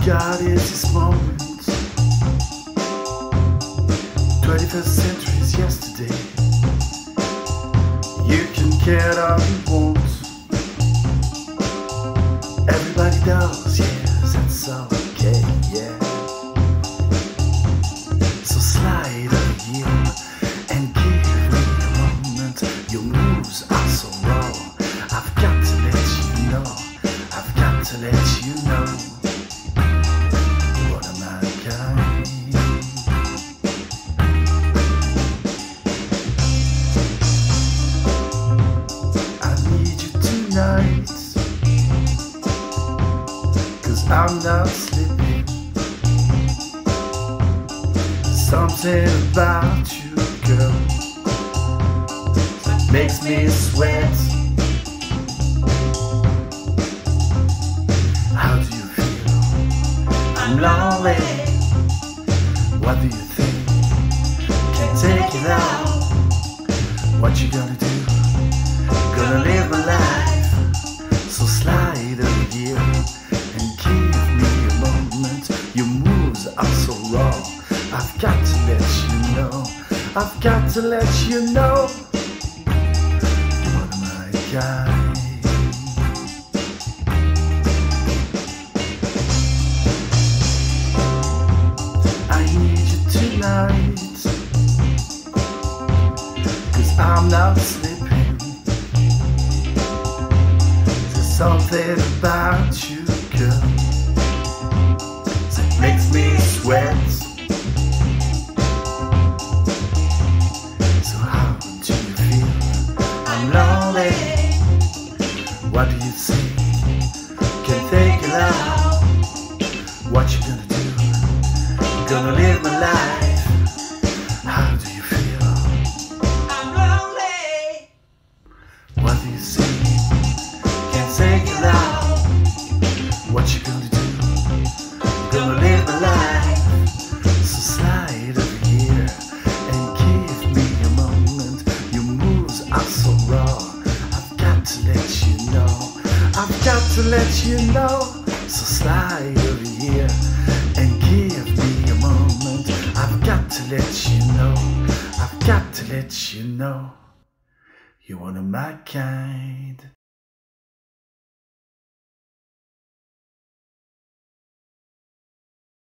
God is this moment. 21st century is yesterday. You can get all you want. Everybody does, yes, that's okay, yeah. So slide over here and give me a moment. Your moves are so raw. I've got to let you know. I've got to let you know. What am I kind? I need you tonight, 'cause I'm not sleeping. Something about you, girl, makes me sweat. How do you feel? I'm lonely. What do you think? Can't take it out. What you gonna do? Gonna live my life. So slide over here and give me a moment. Your moves are so raw. I've got to let you know. I've got to let you know. What am I kind? I need you tonight, 'cause I'm not sleeping. There's something about you, girl, that makes me sweat. So how do you feel? I'm lonely. What do you see? Can't take it out. What you gonna do? Gonna live my life. How do you feel? I'm lonely. What do you see? Can't take it out. What you gonna do? Gonna live my life. So slide over here and give me a moment. Your moves are so raw. I've got to let you know. I've got to let you know. So slide over here and give me a moment. I've got to let you know. I've got to let you know. You're one of my kind.